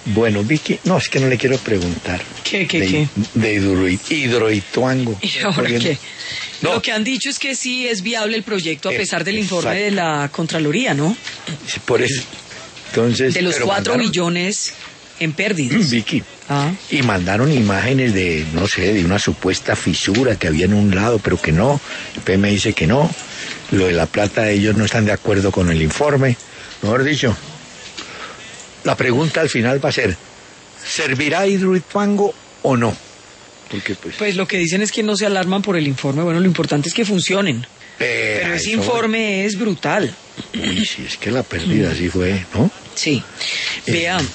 Bueno, Vicky, no, es que no le quiero preguntar. ¿Qué? De Hidroituango. ¿Y ahora qué? No. Lo que han dicho es que sí es viable el proyecto a pesar del exacto. informe de la Contraloría, ¿no? Por eso. Entonces, De los pero 4 mandaron- billones en pérdidas. Vicky, Ah, y mandaron imágenes de, no sé, de una supuesta fisura que había en un lado, pero que no. El PM dice que no. Lo de la plata, ellos no están de acuerdo con el informe. Mejor dicho, la pregunta al final va a ser, ¿servirá Hidroituango o no? Porque pues lo que dicen es que no se alarman por el informe. Bueno, lo importante es que funcionen. Pero ese informe es brutal. Uy, sí, es que la pérdida sí fue, ¿no? Sí. Vea,